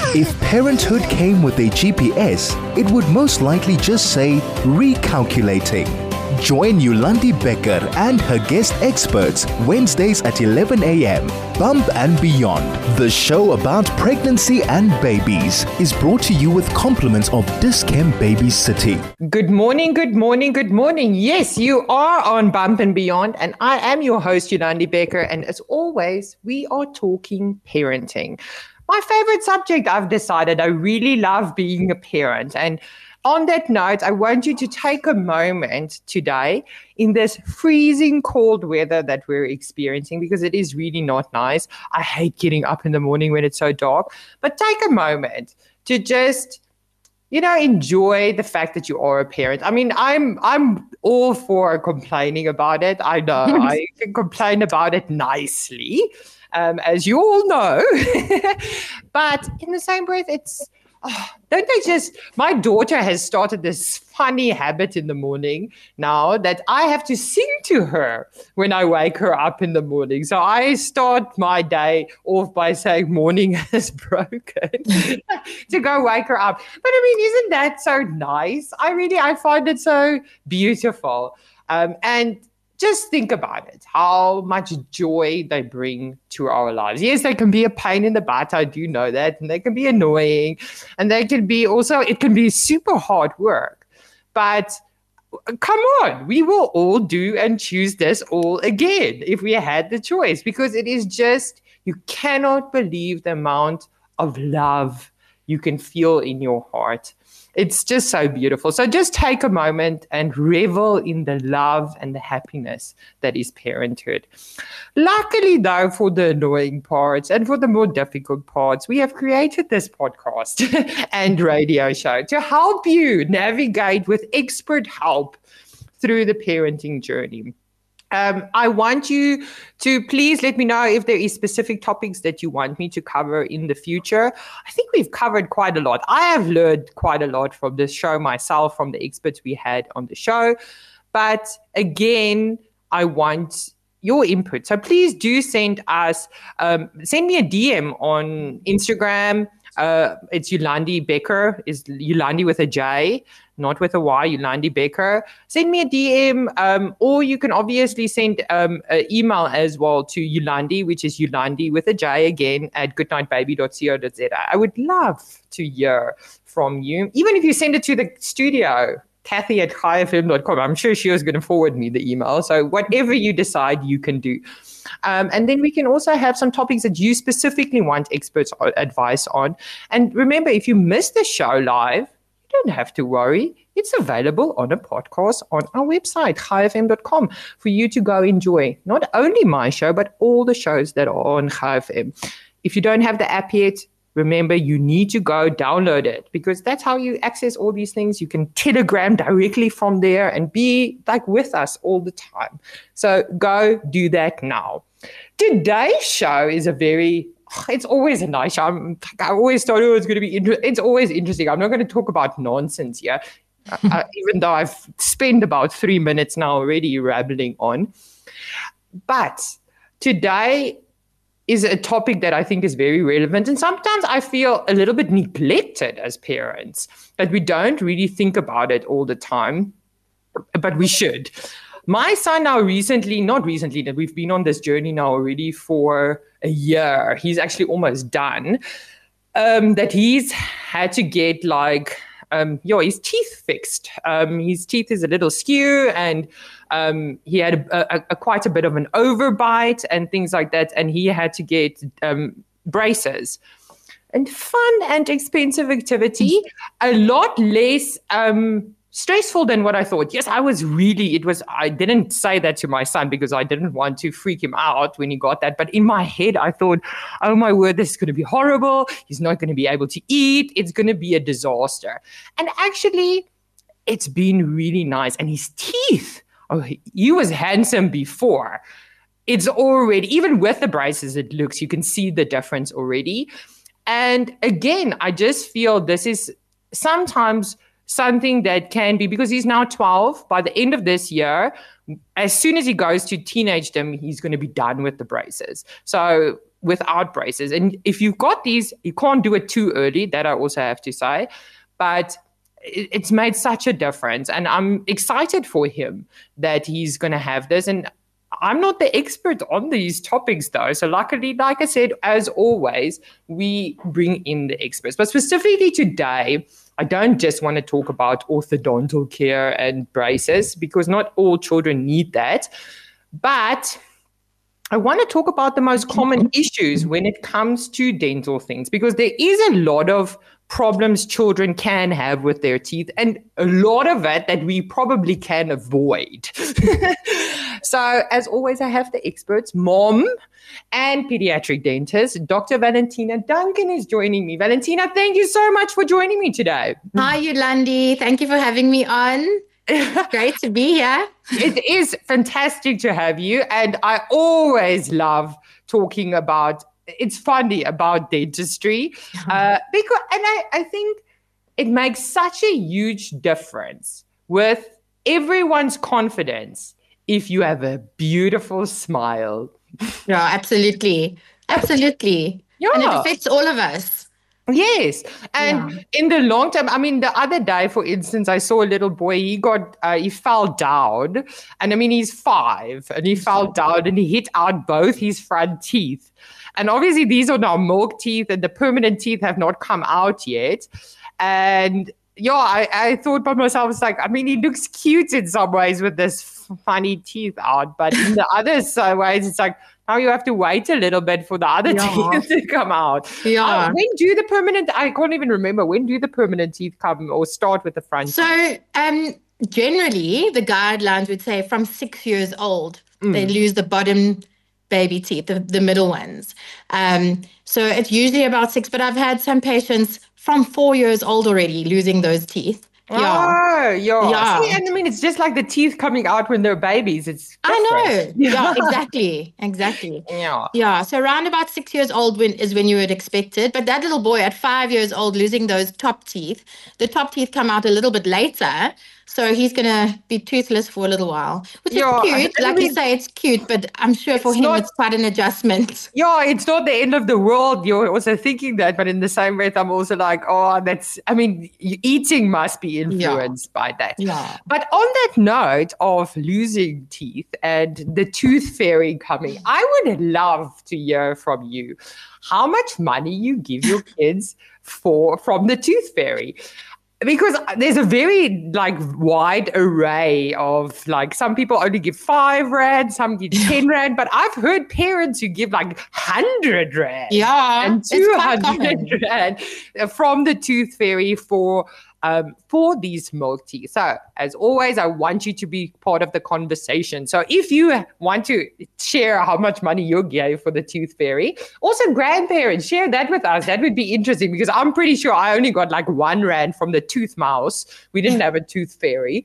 If parenthood came with a GPS, it would most likely just say recalculating. Join Yolandi Becker and her guest experts Wednesdays at 11 a.m. Bump and Beyond, the show about pregnancy and babies, is brought to you with compliments of Dis-Chem Baby City. Good morning, good morning, good morning. Yes, you are on Bump and Beyond, and I am your host, Yolandi Becker. And as always, we are talking parenting. My favorite subject, I've decided. I really love being a parent. And on that note, I want you to take a moment today in this freezing cold weather that we're experiencing, because it is really not nice. I hate getting up in the morning when it's so dark, but take a moment to just, enjoy the fact that you are a parent. I mean, I'm all for complaining about it. I know I can complain about it nicely, as you all know, but in the same breath, my daughter has started this funny habit in the morning now that I have to sing to her when I wake her up in the morning. So I start my day off by saying morning has broken to go wake her up. But I mean, isn't that so nice? I find it so beautiful. And just think about it, how much joy they bring to our lives. Yes, they can be a pain in the butt. I do know that. And they can be annoying. And they can be it can be super hard work. But come on, we will all do and choose this all again if we had the choice. Because it is just, you cannot believe the amount of love you can feel in your heart. It's just so beautiful. So just take a moment and revel in the love and the happiness that is parenthood. Luckily, though, for the annoying parts and for the more difficult parts, we have created this podcast and radio show to help you navigate with expert help through the parenting journey. I want you to please let me know if there is specific topics that you want me to cover in the future. I think we've covered quite a lot. I have learned quite a lot from this show myself, from the experts we had on the show. But again, I want your input. So please do send me a DM on Instagram. It's Yolandi Becker, is Yolandi with a J, not with a Y, Yolandi Becker. Send me a DM, or you can obviously send an email as well to Yolandi, which is Yolandi with a J again, at goodnightbaby.co.za. I would love to hear from you. Even if you send it to the studio, Kathy@chaifm.com. I'm sure she was going to forward me the email. So whatever you decide, you can do. And then we can also have some topics that you specifically want experts advice on. And remember, if you miss the show live, you don't have to worry. It's available on a podcast on our website, chaifm.com, for you to go enjoy not only my show, but all the shows that are on Chaifm. If you don't have the app yet, remember, you need to go download it, because that's how you access all these things. You can Telegram directly from there and be with us all the time. So go do that now. Today's show is it's always a nice show. I always thought it's going to be it's always interesting. I'm not going to talk about nonsense here, even though I've spent about 3 minutes now already rambling on. But today is a topic that I think is very relevant. And sometimes I feel a little bit neglected as parents, that we don't really think about it all the time, but we should. My son now not recently, that we've been on this journey now already for a year. He's actually almost done. That he's had to get his teeth fixed. His teeth is a little skew, and he had quite a bit of an overbite and things like that. And he had to get braces. And fun and expensive activity, a lot less stressful than what I thought. Yes, I didn't say that to my son because I didn't want to freak him out when he got that. But in my head, I thought, oh my word, this is going to be horrible. He's not going to be able to eat. It's going to be a disaster. And actually, it's been really nice. And his teeth, he was handsome before. It's already, even with the braces, you can see the difference already. And again, I just feel this is sometimes something that can be, because he's now 12, by the end of this year, as soon as he goes to teenagedom, he's going to be done with the braces. So without braces. And if you've got these, you can't do it too early. That I also have to say. But it's made such a difference. And I'm excited for him that he's going to have this. And I'm not the expert on these topics, though. So luckily, like I said, as always, we bring in the experts. But specifically today, I don't just want to talk about orthodontal care and braces, because not all children need that. But I want to talk about the most common issues when it comes to dental things, because there is a lot of problems children can have with their teeth, and a lot of it that we probably can avoid. So, as always, I have the experts, mom and pediatric dentist. Dr. Valentina Duncan is joining me. Valentina, thank you so much for joining me today. Hi, Yolandi. Thank you for having me on. Great to be here. It is fantastic to have you. And I always love talking about, it's funny, about dentistry. Because I think it makes such a huge difference with everyone's confidence if you have a beautiful smile. Yeah, absolutely. Absolutely. Yeah. And it affects all of us. Yes. And in the long term, I mean, the other day, for instance, I saw a little boy, he fell down. And I mean, he's 5 and he fell down and he hit out both his front teeth. And obviously these are now milk teeth and the permanent teeth have not come out yet. And I thought by myself, it's like, I mean, he looks cute in some ways with this funny teeth out, but in the other ways, it's like, now you have to wait a little bit for the other teeth to come out. Yeah. When do the permanent, I can't even remember, when do the permanent teeth come or start with the front teeth? So generally, the guidelines would say from 6 years old, they lose the bottom baby teeth, the middle ones. So it's usually about 6, but I've had some patients from 4 years old already losing those teeth. Yeah. See, and I mean, it's just like the teeth coming out when they're babies. It's different. I know. Yeah, exactly. Yeah. So around about 6 years old is when you would expect it. But that little boy at 5 years old losing those top teeth, the top teeth come out a little bit later. So he's going to be toothless for a little while, which is cute. Like you say, it's cute, but I'm sure for him it's quite an adjustment. Yeah, it's not the end of the world. You're also thinking that, but in the same breath, I'm also like, eating must be influenced by that. Yeah. But on that note of losing teeth and the tooth fairy coming, I would love to hear from you how much money you give your kids from the tooth fairy. Because there's a very wide array of some people only give 5 rand, some give 10 rand, but I've heard parents who give 100 rand and 200 rand from the tooth fairy for these milk teeth. So as always, I want you to be part of the conversation. So if you want to share how much money you gave for the tooth fairy, also grandparents, share that with us. That would be interesting, because I'm pretty sure I only got 1 rand from the tooth mouse. We didn't have a tooth fairy.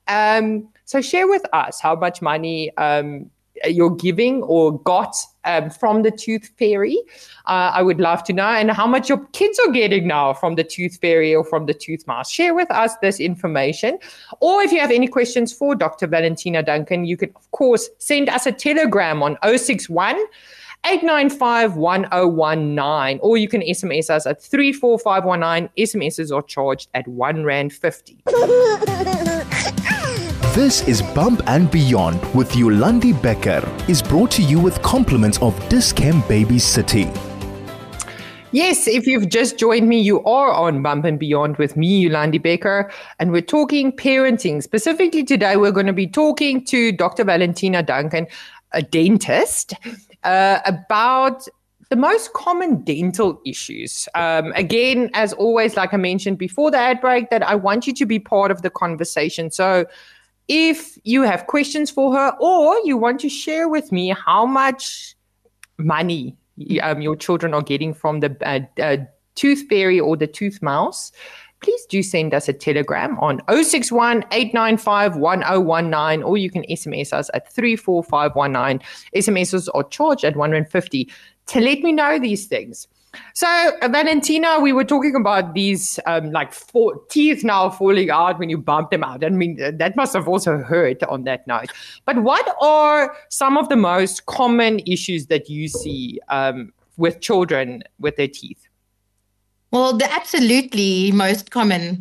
So share with us how much money you're giving or got from the tooth fairy. I would love to know. And how much your kids are getting now from the tooth fairy or from the tooth mouse. Share with us this information. Or if you have any questions for Dr. Valentina Duncan, you can, of course, send us a telegram on 061 895 1019, or you can SMS us at 34519. SMSs are charged at R1.50. This is Bump and Beyond with Yolandi Becker, is brought to you with compliments of Dis-Chem Baby City. Yes, if you've just joined me, you are on Bump and Beyond with me, Yolandi Becker, and we're talking parenting. Specifically today, we're going to be talking to Dr. Valentina Duncan, a dentist, about the most common dental issues. Again, as always, like I mentioned before the ad break, that I want you to be part of the conversation. So if you have questions for her, or you want to share with me how much money your children are getting from the tooth fairy or the tooth mouse, please do send us a telegram on 061 895 1019, or you can SMS us at 34519. SMSs are charged at R1.50 to let me know these things. So, Valentina, we were talking about these teeth now falling out when you bump them out. I mean, that must have also hurt on that note. But what are some of the most common issues that you see with children with their teeth? Well, the absolute most common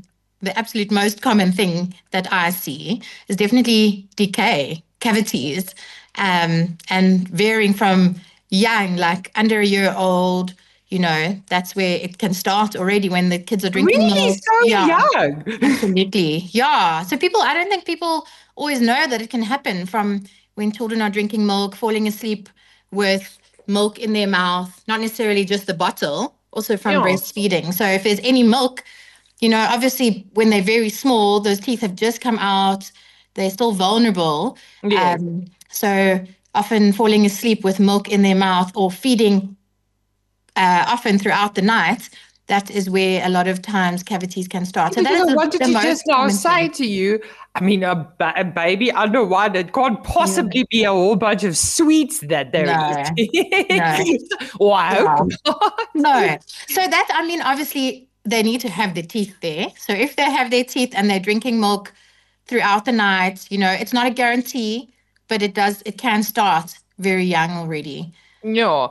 thing that I see is definitely decay, cavities, and varying from young, like under a year old. That's where it can start already when the kids are drinking milk. Really? So young. Absolutely. Yeah. So I don't think people always know that it can happen from when children are drinking milk, falling asleep with milk in their mouth, not necessarily just the bottle, also from breastfeeding. So if there's any milk, obviously when they're very small, those teeth have just come out, they're still vulnerable. Yes. So often falling asleep with milk in their mouth or feeding often throughout the night, that is where a lot of times cavities can start. So I wanted to just now say to you, I mean, a baby under one, it can't possibly be a whole bunch of sweets that they're eating. No. Wow. No. So obviously they need to have their teeth there. So if they have their teeth and they're drinking milk throughout the night, it's not a guarantee, but it can start very young already. Yeah.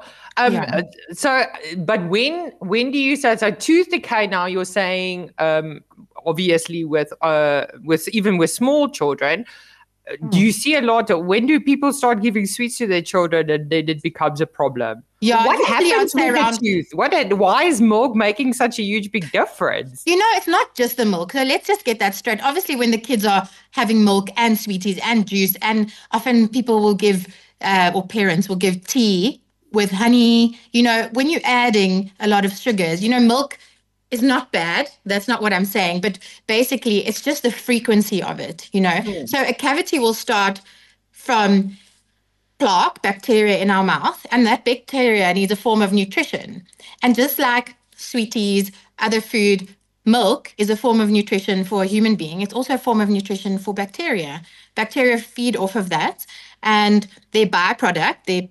So, but when do you say, so tooth decay now you're saying, obviously with even with small children, do you see a lot when do people start giving sweets to their children and then it becomes a problem? Yeah. What happens with the tooth? Why is milk making such a huge big difference? It's not just the milk. So let's just get that straight. Obviously, when the kids are having milk and sweeties and juice, and often people will give, or parents will give tea with honey, when you're adding a lot of sugars, milk is not bad. That's not what I'm saying. But basically, it's just the frequency of it, So a cavity will start from plaque, bacteria in our mouth, and that bacteria needs a form of nutrition. And just like sweeties, other food, milk is a form of nutrition for a human being. It's also a form of nutrition for bacteria. Bacteria feed off of that, and their byproduct,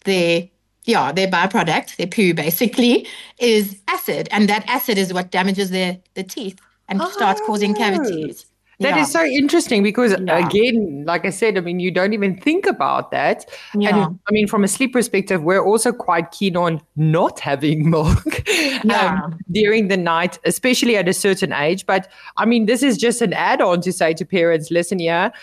their poo basically, is acid. And that acid is what damages the teeth and starts causing cavities. That is so interesting because, again, like I said, I mean, you don't even think about that. Yeah. And I mean, from a sleep perspective, we're also quite keen on not having milk during the night, especially at a certain age. But I mean, this is just an add-on to say to parents, listen here,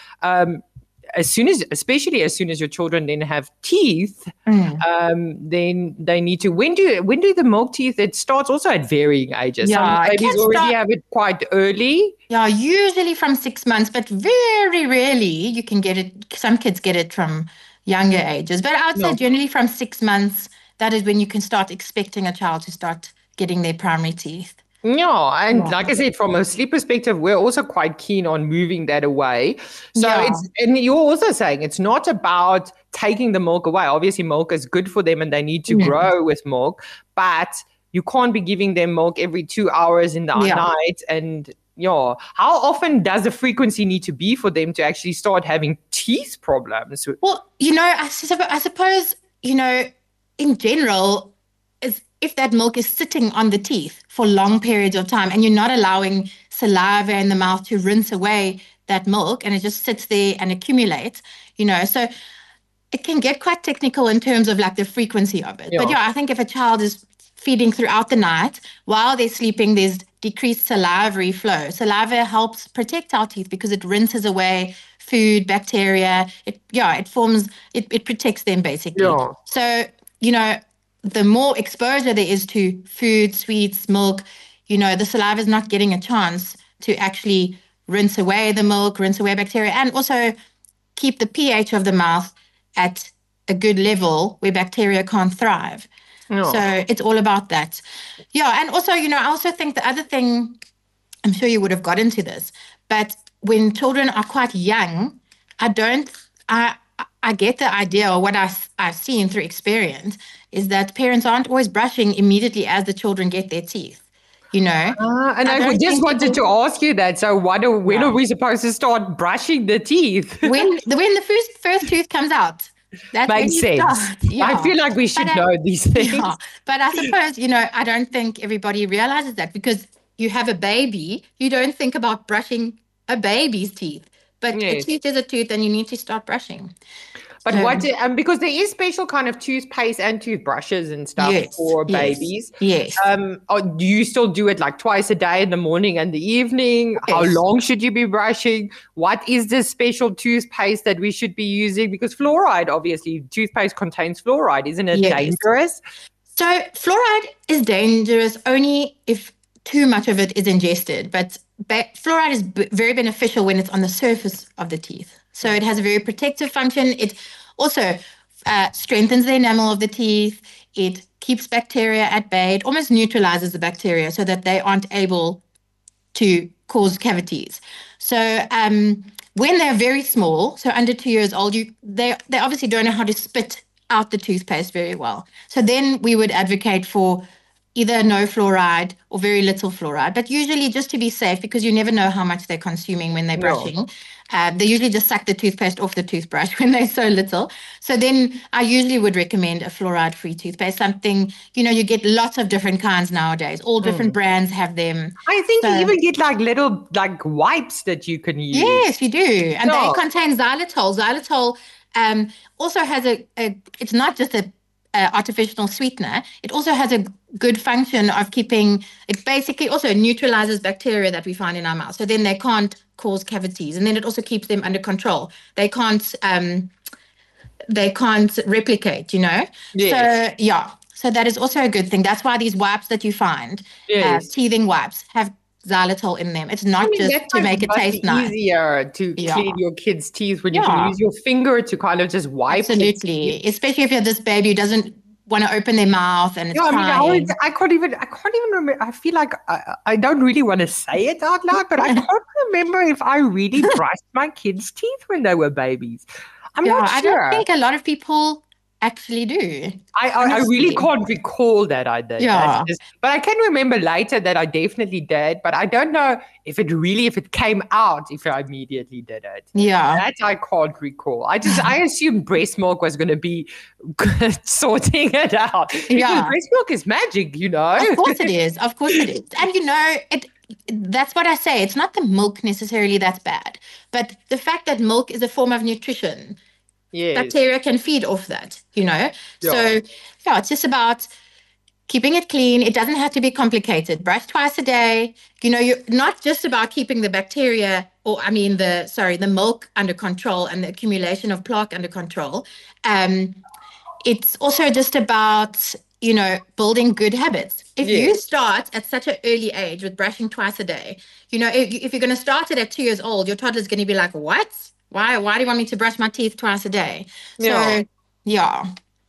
especially as soon as your children then have teeth, then they need to. When do the milk teeth? It starts also at varying ages. Yeah, some babies already have it quite early. Yeah, usually from 6 months, but very rarely you can get it. Some kids get it from younger ages, but I would say generally from 6 months. That is when you can start expecting a child to start getting their primary teeth. Yeah, and like I said, from a sleep perspective, we're also quite keen on moving that away. So and you're also saying it's not about taking the milk away. Obviously, milk is good for them and they need to grow with milk, but you can't be giving them milk every 2 hours in the night. And how often does the frequency need to be for them to actually start having teeth problems? Well, I suppose, in general, if that milk is sitting on the teeth for long periods of time and you're not allowing saliva in the mouth to rinse away that milk and it just sits there and accumulates, so it can get quite technical in terms of like the frequency of it. Yeah. But I think if a child is feeding throughout the night while they're sleeping, there's decreased salivary flow. Saliva helps protect our teeth because it rinses away food, bacteria. It protects them basically. Yeah. So, the more exposure there is to food, sweets, milk, the saliva is not getting a chance to actually rinse away the milk, rinse away bacteria, and also keep the pH of the mouth at a good level where bacteria can't thrive. Oh. So it's all about that. Yeah, and also, I also think the other thing, I'm sure you would have got into this, but when children are quite young, I get the idea, or what I've seen through experience, is that parents aren't always brushing immediately as the children get their teeth, And I just wanted to ask you that. So when are we supposed to start brushing the teeth? when the first tooth comes out. That's when Makes you sense. start. Yeah. I feel like we should know these things. Yeah. But I suppose, I don't think everybody realizes that because you have a baby, you don't think about brushing a baby's teeth. But a Yes. tooth is a tooth and you need to start brushing. But because there is special kind of toothpaste and toothbrushes and stuff for babies. Yes. Do you still do it like twice a day in the morning and the evening? Yes. How long should you be brushing? What is this special toothpaste that we should be using? Because fluoride, obviously, toothpaste contains fluoride. Isn't it dangerous? So fluoride is dangerous only if too much of it is ingested. But fluoride is very beneficial when it's on the surface of the teeth. So it has a very protective function. It also strengthens the enamel of the teeth. It keeps bacteria at bay. It almost neutralizes the bacteria so that they aren't able to cause cavities. So when they're very small, so under 2 years old, they obviously don't know how to spit out the toothpaste very well. So then we would advocate for either no fluoride or very little fluoride, but usually just to be safe because you never know how much they're consuming when they're brushing. They usually just suck the toothpaste off the toothbrush when they're so little. So then I usually would recommend a fluoride-free toothpaste, something, you get lots of different kinds nowadays. All different brands have them. I think you even get like little wipes that you can use. Yes, you do. And they contain xylitol. Xylitol also has it's not just a artificial sweetener. It also has a good function of it basically also neutralizes bacteria that we find in our mouth. So then they can't cause cavities. And then it also keeps them under control. They can't replicate, Yes. So, yeah. So that is also a good thing. That's why these wipes that you find, teething wipes, have xylitol in them. It's not just to make it taste nice. Easier to clean your kids' teeth when you can use your finger to kind of just wipe. Absolutely, especially if you have this baby who doesn't want to open their mouth and it's crying. I can't even remember. I feel like I don't really want to say it out loud, but I can't remember if I really brushed my kids' teeth when they were babies. I'm not sure. I don't think a lot of people actually do. I really can't recall that I did. Yeah. But I can remember later that I definitely did. But I don't know if it came out if I immediately did it. Yeah. That I can't recall. I assumed breast milk was going to be sorting it out. Because breast milk is magic, Of course it is. Of course it is. And that's what I say. It's not the milk necessarily that's bad. But the fact that milk is a form of nutrition. Yes. Bacteria can feed off that, So, it's just about keeping it clean. It doesn't have to be complicated. Brush twice a day. You're not just about keeping the bacteria the milk under control and the accumulation of plaque under control. It's also just about, building good habits. If you start at such an early age with brushing twice a day, if you're going to start it at 2 years old, your toddler's going to be like, what? Why do you want me to brush my teeth twice a day? So, yeah.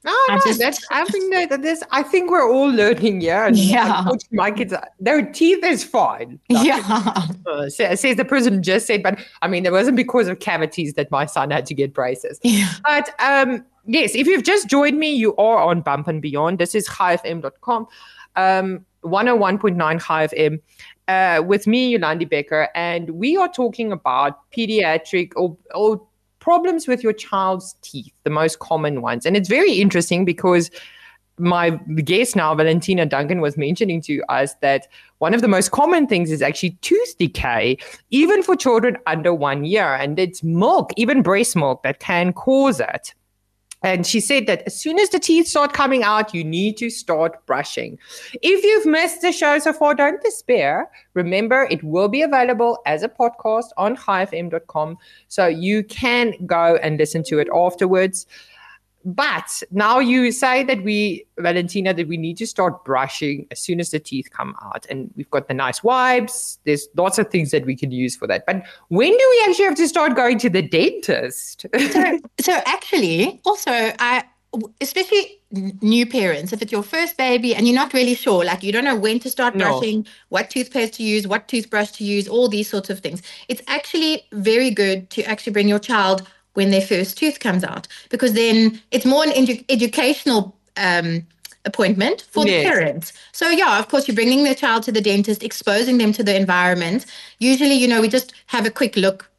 I think we're all learning, And my kids, their teeth is fine. Says the person just said, but it wasn't because of cavities that my son had to get braces. Yeah. But yes, if you've just joined me, you are on Bump and Beyond. This is chaifm.com, 101.9 Chai FM. With me, Yolandi Becker, and we are talking about pediatric or problems with your child's teeth, the most common ones. And it's very interesting because my guest now, Valentina Duncan, was mentioning to us that one of the most common things is actually tooth decay, even for children under 1 year. And it's milk, even breast milk, that can cause it. And she said that as soon as the teeth start coming out, you need to start brushing. If you've missed the show so far, don't despair. Remember, it will be available as a podcast on chaifm.com, so you can go and listen to it afterwards. But now you say that Valentina, that we need to start brushing as soon as the teeth come out. And we've got the nice wipes. There's lots of things that we can use for that. But when do we actually have to start going to the dentist? So actually, also, especially new parents, if it's your first baby and you're not really sure, like you don't know when to start brushing, what toothpaste to use, what toothbrush to use, all these sorts of things, it's actually very good to actually bring your child when their first tooth comes out, because then it's more an educational appointment for the parents. So of course, you're bringing the child to the dentist, exposing them to the environment. Usually, we just have a quick look.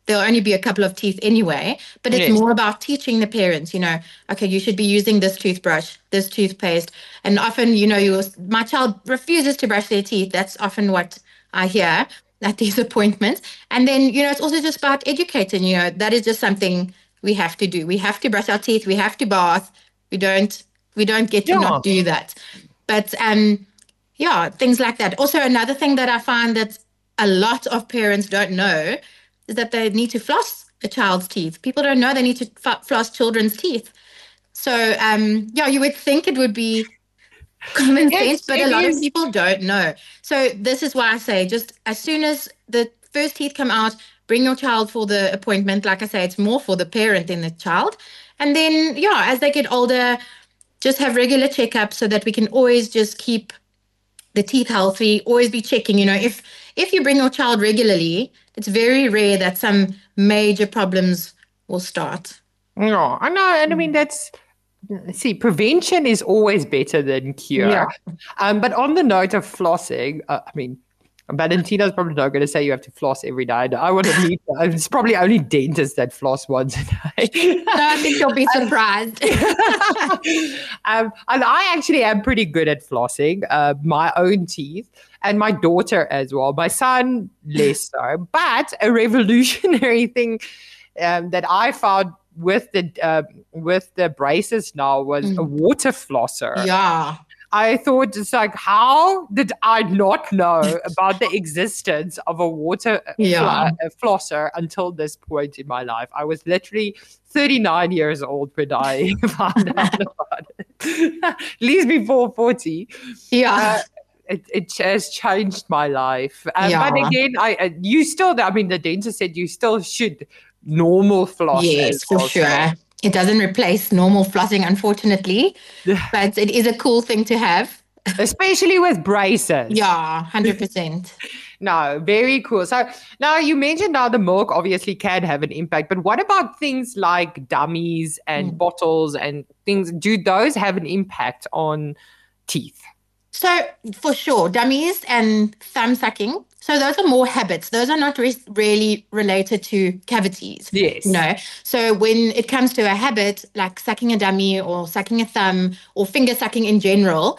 there'll only be a couple of teeth anyway, but it's more about teaching the parents, okay, you should be using this toothbrush, this toothpaste. And often, my child refuses to brush their teeth. That's often what I hear at these appointments. And then, it's also just about educating, that is just something we have to do. We have to brush our teeth. We have to bath. We don't get to not do that. But, things like that. Also, another thing that I find that a lot of parents don't know is that they need to floss a child's teeth. People don't know they need to floss children's teeth. So, you would think it would be common sense, but a lot of people don't know. So this is why I say, just as soon as the first teeth come out, bring your child for the appointment. Like I say, it's more for the parent than the child. And then, as they get older, just have regular checkups so that we can always just keep the teeth healthy, always be checking. If you bring your child regularly, it's very rare that some major problems will start. No, I know. And I mean, prevention is always better than cure. Yeah. But on the note of flossing, Valentina's probably not going to say you have to floss every day. I wouldn't need that. It's probably only dentists that floss once a day. No, I think you'll be surprised. And I actually am pretty good at flossing my own teeth and my daughter as well. My son, less so. But a revolutionary thing that I found with the braces now was a water flosser. Yeah. I thought, it's like, how did I not know about the existence of a water flosser until this point in my life? I was literally 39 years old when I found out about it. At least before 40. Yeah. It has changed my life. But again, the dentist said you still should normal floss. Yes, for sure. It doesn't replace normal flossing, unfortunately, but it is a cool thing to have. Especially with braces. Yeah, 100%. No, very cool. So now you mentioned the milk obviously can have an impact, but what about things like dummies and bottles and things? Do those have an impact on teeth? So for sure, dummies and thumb sucking. So those are more habits. Those are not really related to cavities. Yes. No. So when it comes to a habit, like sucking a dummy or sucking a thumb or finger sucking in general,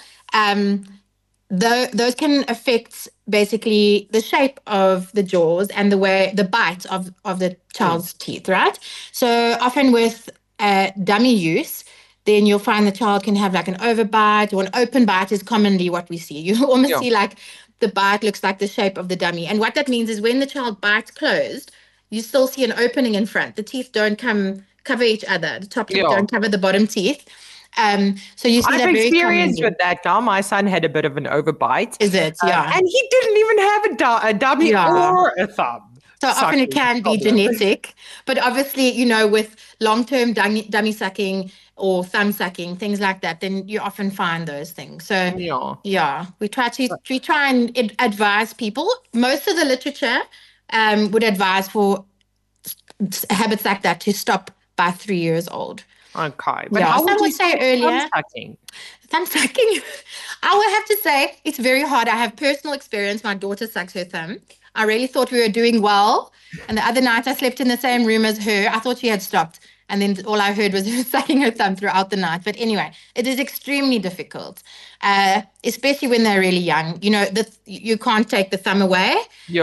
those can affect basically the shape of the jaws and the bite of the child's teeth, right? So often with dummy use, then you'll find the child can have like an overbite or an open bite is commonly what we see. You almost see like the bite looks like the shape of the dummy. And what that means is when the child bites closed, you still see an opening in front. The teeth don't cover each other. The top teeth don't cover the bottom teeth. So you see that very commonly. I've experienced with that now. My son had a bit of an overbite. Is it? Yeah. And he didn't even have a dummy or a thumb. So often it can be genetic, but obviously, with long-term dummy sucking or thumb sucking, things like that, then you often find those things. So we try and advise people. Most of the literature would advise for habits like that to stop by 3 years old. Okay. But how would you say earlier? Thumb sucking. I would have to say it's very hard. I have personal experience. My daughter sucks her thumb. I really thought we were doing well. And the other night I slept in the same room as her. I thought she had stopped. And then all I heard was her sucking her thumb throughout the night. But anyway, it is extremely difficult, especially when they're really young. You can't take the thumb away.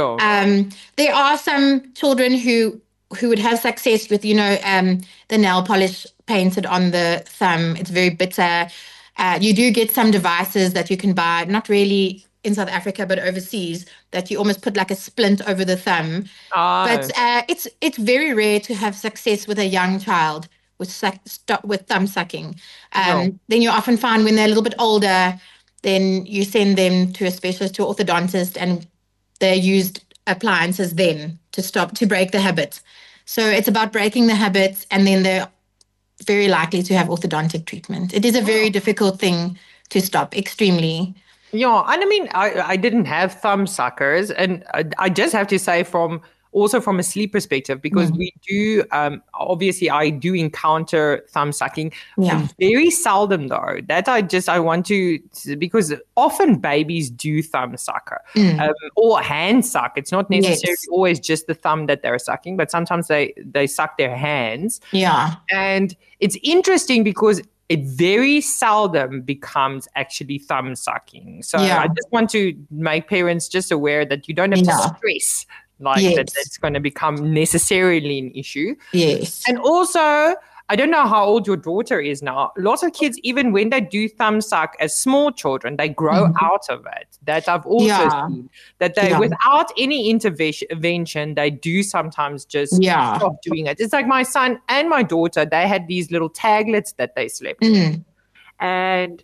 There are some children who would have success with, the nail polish painted on the thumb. It's very bitter. You do get some devices that you can buy, not really in South Africa, but overseas, that you almost put like a splint over the thumb. But it's very rare to have success with a young child with thumb sucking. Then you often find when they're a little bit older, then you send them to a specialist, to an orthodontist, and they used appliances then to break the habit. So it's about breaking the habits, and then they're very likely to have orthodontic treatment. It is a very difficult thing to stop, extremely. Yeah, and I mean, I didn't have thumb suckers, and I just have to say from also from a sleep perspective, because we do, obviously I do encounter thumb sucking. Very seldom though, that I want to, because often babies do thumb suck or hand suck. It's not necessarily always just the thumb that they're sucking, but sometimes they suck their hands. Yeah. And it's interesting because it very seldom becomes actually thumb sucking. So I just want to make parents just aware that you don't have to stress that it's going to become necessarily an issue. Yes. And also, I don't know how old your daughter is now. Lots of kids, even when they do thumb suck as small children, they grow out of it. That I've also seen. That they, without any intervention, they do sometimes just stop doing it. It's like my son and my daughter, they had these little taglets that they slept in. And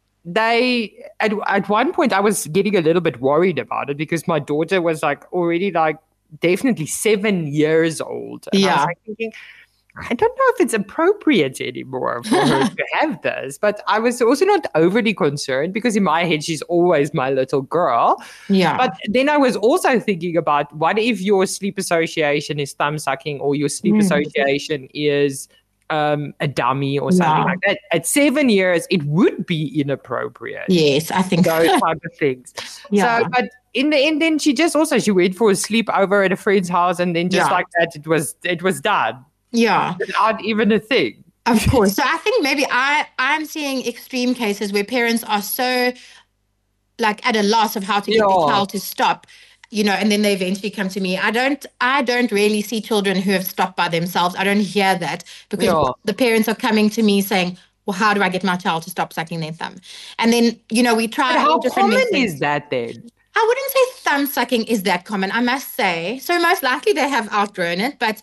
they, at one point, I was getting a little bit worried about it because my daughter was already definitely 7 years old. And I was thinking, I don't know if it's appropriate anymore for her to have this. But I was also not overly concerned because in my head, she's always my little girl. Yeah. But then I was also thinking about what if your sleep association is thumb sucking or your sleep association is a dummy or something like that. At 7 years, it would be inappropriate. Yes, I think those type of things. So, but in the end, then she went for a sleepover at a friend's house, and then just like that, it was done. Yeah, without even a thing. Of course. So I think maybe I'm seeing extreme cases where parents are so at a loss of how to get their child to stop. And then they eventually come to me. I don't really see children who have stopped by themselves. I don't hear that because the parents are coming to me saying, well, how do I get my child to stop sucking their thumb? And then, we try all different methods. How common is that then? I wouldn't say thumb sucking is that common, I must say. So most likely they have outgrown it. But,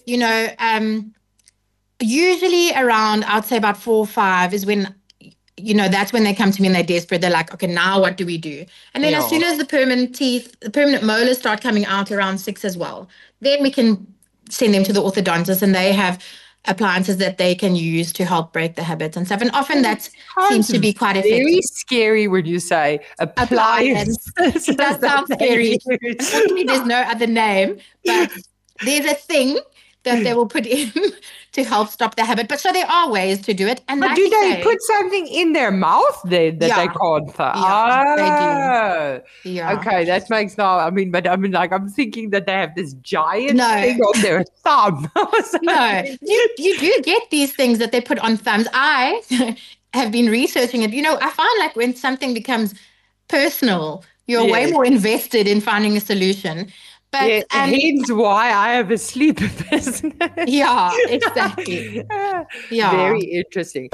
usually around, I'd say about 4 or 5 is when that's when they come to me and they're desperate. They're like, okay, now what do we do? And then as soon as the permanent molars start coming out around 6 as well, then we can send them to the orthodontist and they have appliances that they can use to help break the habit and stuff. And often that seems to be quite effective. Very scary when you say appliance. It does sound scary. Unfortunately, there's no other name, but there's a thing that they will put in to help stop the habit. But so there are ways to do it. And but do they put something in their mouth then that they can't? They do. Yeah. Okay, that makes I'm thinking that they have this giant thing on their thumb. No, you do get these things that they put on thumbs. I have been researching it. I find when something becomes personal, you're way more invested in finding a solution. But hence why I have a sleep business. Yeah, exactly. Very interesting.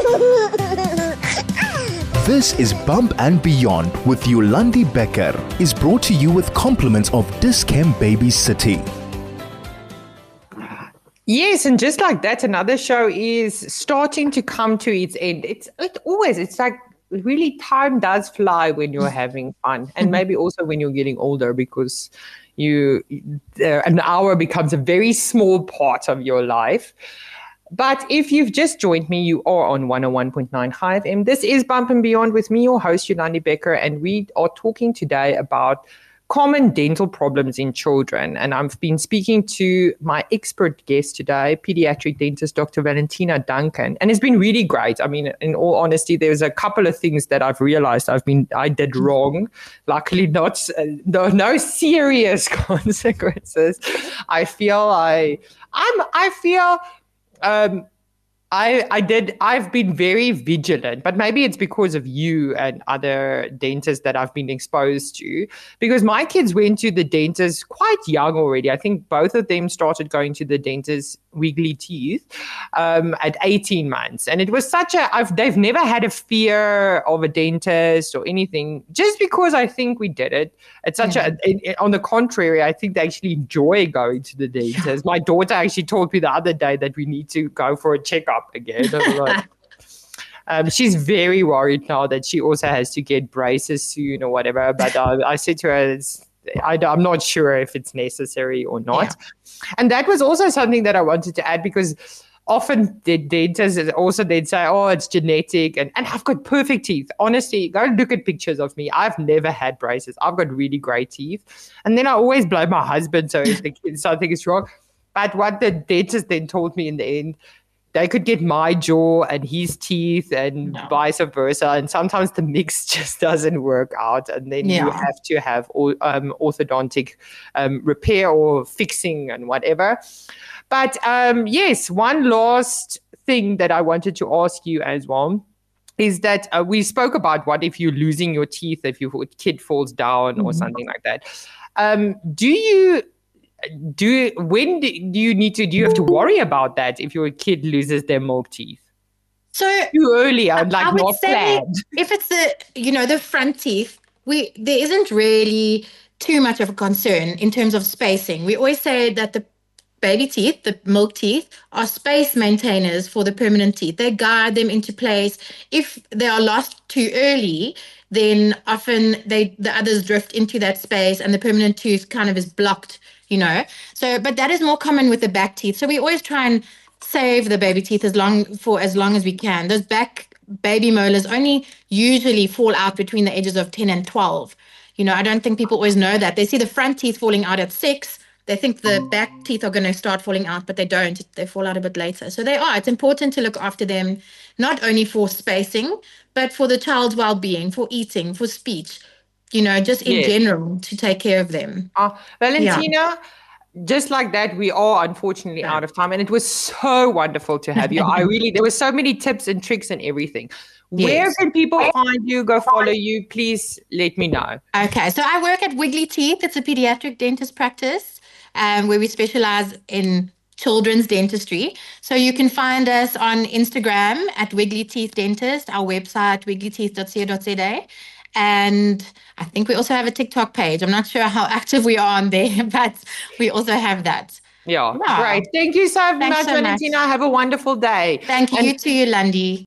This is Bump and Beyond with Yolandi Becker is brought to you with compliments of Dis-Chem Baby City. Yes, and just like that, another show is starting to come to its end. It's like really time does fly when you're having fun, and maybe also when you're getting older because an hour becomes a very small part of your life. But if you've just joined me, you are on 101.9 High FM. This is Bump and Beyond with me, your host, Yolandi Becker, and we are talking today about common dental problems in children. And I've been speaking to my expert guest today, pediatric dentist, Dr. Valentina Duncan. And it's been really great. I mean, in all honesty, there's a couple of things that I've realized I did wrong. Luckily, no serious consequences. I've been very vigilant, but maybe it's because of you and other dentists that I've been exposed to, because my kids went to the dentist quite young already. I think both of them started going to the dentist wiggly teeth at 18 months. And it was they've never had a fear of a dentist or anything, just because I think we did it. It's on the contrary, I think they actually enjoy going to the dentist. My daughter actually told me the other day that we need to go for a checkup again. She's very worried now that she also has to get braces soon or whatever. But I said to her, I'm not sure if it's necessary or not. Yeah. And that was also something that I wanted to add, because often the dentists also they'd say, oh, it's genetic, and I've got perfect teeth. Honestly, go look at pictures of me. I've never had braces. I've got really great teeth. And then I always blame my husband, so if something is wrong. But what the dentist then told me in the end, they could get my jaw and his teeth and vice versa. And sometimes the mix just doesn't work out. And then you have to have orthodontic repair or fixing and whatever. But yes, one last thing that I wanted to ask you as well is that we spoke about what if you're losing your teeth, if your kid falls down or something like that. Do you have to worry about that if your kid loses their milk teeth? So too early, I would not say planned. If it's the front teeth, there isn't really too much of a concern in terms of spacing. We always say that the baby teeth, the milk teeth, are space maintainers for the permanent teeth. They guide them into place. If they are lost too early, then often the others drift into that space and the permanent tooth kind of is blocked. So, but that is more common with the back teeth. So we always try and save the baby teeth as long as we can. Those back baby molars only usually fall out between the ages of 10 and 12. I don't think people always know that. They see the front teeth falling out at 6. They think the back teeth are going to start falling out, but they don't. They fall out a bit later. So it's important to look after them, not only for spacing, but for the child's well-being, for eating, for speech. Just in general, to take care of them. Valentina, just like that, we are unfortunately out of time. And it was so wonderful to have you. There were so many tips and tricks and everything. Where can people find you, go follow you? Please let me know. Okay, so I work at Wiggly Teeth. It's a pediatric dentist practice where we specialize in children's dentistry. So you can find us on Instagram at Wiggly Teeth Dentist, our website, wigglyteeth.co.za. And I think we also have a TikTok page. I'm not sure how active we are on there, but we also have that. Yeah. Great. Thank you so much, Valentina. Have a wonderful day. Thank you. You too, Yolandi.